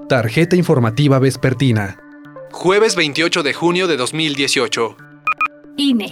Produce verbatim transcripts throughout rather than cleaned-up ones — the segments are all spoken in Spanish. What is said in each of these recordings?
Tarjeta informativa vespertina. Jueves veintiocho de junio de dos mil dieciocho. I N E.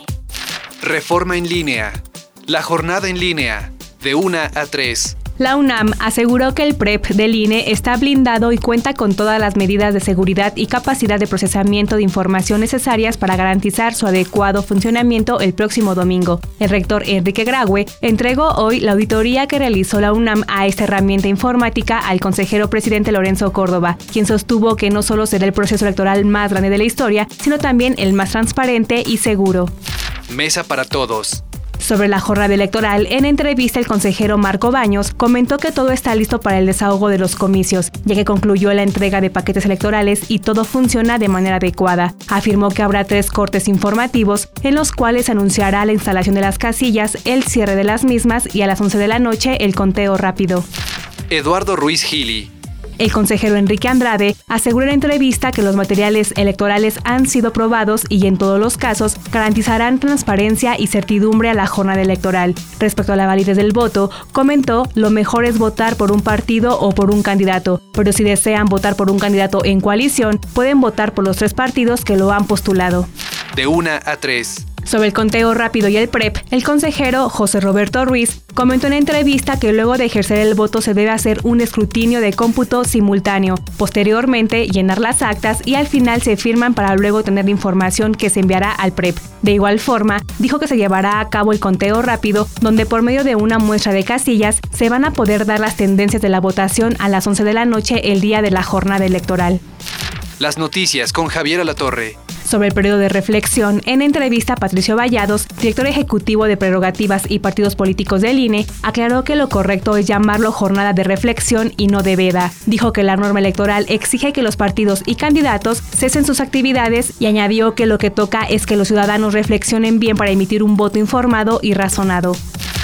Reforma en línea. La jornada en línea. De una a tres. La UNAM aseguró que el P R E P del I N E está blindado y cuenta con todas las medidas de seguridad y capacidad de procesamiento de información necesarias para garantizar su adecuado funcionamiento el próximo domingo. El rector Enrique Graue entregó hoy la auditoría que realizó la UNAM a esta herramienta informática al consejero presidente Lorenzo Córdoba, quien sostuvo que no solo será el proceso electoral más grande de la historia, sino también el más transparente y seguro. Mesa para todos. Sobre la jornada electoral, en entrevista el consejero Marco Baños comentó que todo está listo para el desahogo de los comicios, ya que concluyó la entrega de paquetes electorales y todo funciona de manera adecuada. Afirmó que habrá tres cortes informativos en los cuales anunciará la instalación de las casillas, el cierre de las mismas y a las once de la noche el conteo rápido. Eduardo Ruiz Gili. El consejero Enrique Andrade aseguró en la entrevista que los materiales electorales han sido probados y en todos los casos garantizarán transparencia y certidumbre a la jornada electoral. Respecto a la validez del voto, comentó: lo mejor es votar por un partido o por un candidato, pero si desean votar por un candidato en coalición, pueden votar por los tres partidos que lo han postulado. De una a tres. Sobre el conteo rápido y el P R E P, el consejero José Roberto Ruiz comentó en la entrevista que luego de ejercer el voto se debe hacer un escrutinio de cómputo simultáneo, posteriormente llenar las actas y al final se firman para luego tener la información que se enviará al P R E P. De igual forma, dijo que se llevará a cabo el conteo rápido, donde por medio de una muestra de casillas se van a poder dar las tendencias de la votación a las once de la noche el día de la jornada electoral. Las noticias con Javier Alatorre. Sobre el periodo de reflexión, en entrevista Patricio Vallados, director ejecutivo de Prerrogativas y Partidos Políticos del I N E, aclaró que lo correcto es llamarlo jornada de reflexión y no de veda. Dijo que la norma electoral exige que los partidos y candidatos cesen sus actividades y añadió que lo que toca es que los ciudadanos reflexionen bien para emitir un voto informado y razonado.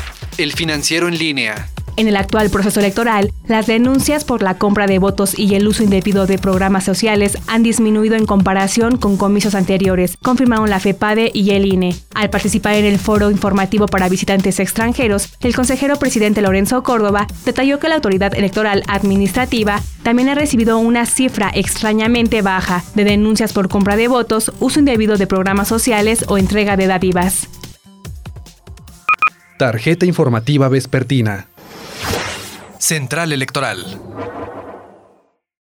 El Financiero en línea. En el actual proceso electoral, las denuncias por la compra de votos y el uso indebido de programas sociales han disminuido en comparación con comicios anteriores, confirmaron la FEPADE y el I N E. Al participar en el foro informativo para visitantes extranjeros, el consejero presidente Lorenzo Córdoba detalló que la autoridad electoral administrativa también ha recibido una cifra extrañamente baja de denuncias por compra de votos, uso indebido de programas sociales o entrega de dádivas. Tarjeta informativa vespertina. Central Electoral.